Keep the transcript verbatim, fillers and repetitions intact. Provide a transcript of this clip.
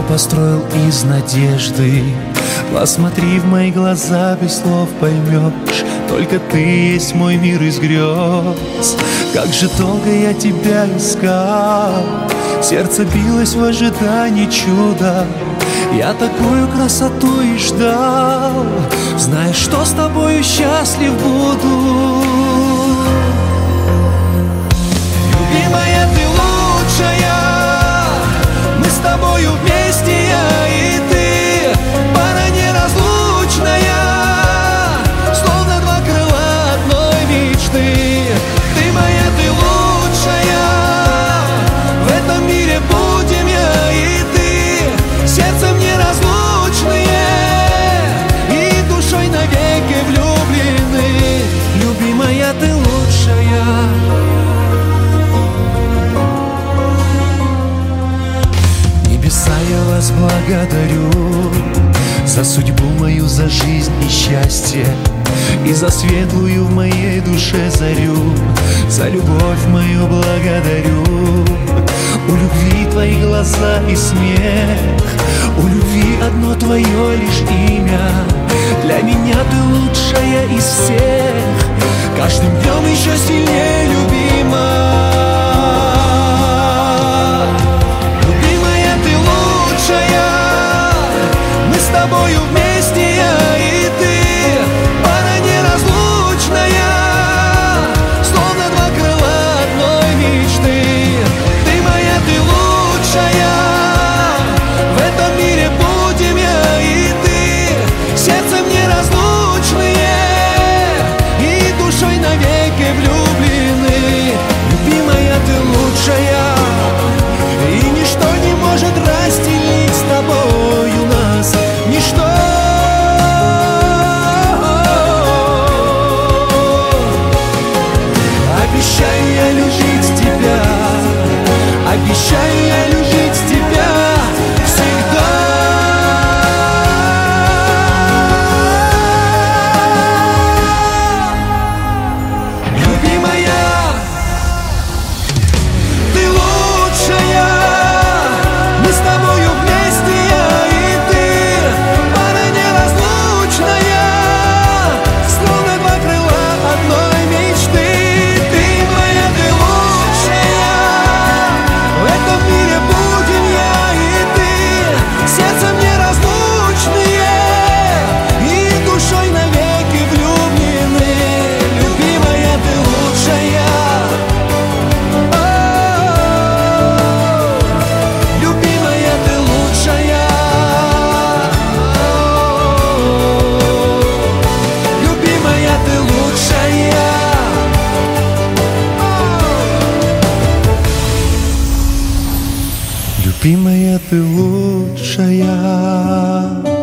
построил из надежды. Посмотри в мои глаза, без слов поймешь, только ты есть мой мир из грез. Как же долго я тебя искал, сердце билось в ожидании чуда. Я такую красоту и ждал, знаешь, что с тобою счастлив буду. Любимая, ты лучшая, мы с тобою вместе, я и ты, пара неразлучная, словно два крыла одной мечты. Ты моя, ты лучшая, в этом мире будем я и ты, сердцем неразлучные и душой навеки влюблены. Любимая, ты лучшая. Я вас благодарю за судьбу мою, за жизнь и счастье, и за светлую в моей душе зарю, за любовь мою благодарю. У любви твои глаза и смех, у любви одно твое лишь имя. Для меня ты лучшая из всех, каждым днем еще сильнее любима. Мы с тобою вместе, я и ты, пара неразлучная, словно два крыла одной мечты. Ты моя, ты лучшая, в этом мире будем я и ты, сердцем неразлучные и душой навеки влюблены. Любимая, ты лучшая, и ничто не может разделить с тобою нас, ничто. Обещаю я любить тебя, обещаю я любить тебя всегда. Любимая, ты лучшая, мы с тобою вместе, я и ты, пара неразлучная, словно два крыла одной мечты. Ты моя, ты лучшая, в этом мире будем я и ты, сердцем неразлучные и душой навеки влюблены. Любимая, ты лучшая. Любимая, ты лучшая. Любимая, ты лучшая. Любимая, ты лучшая.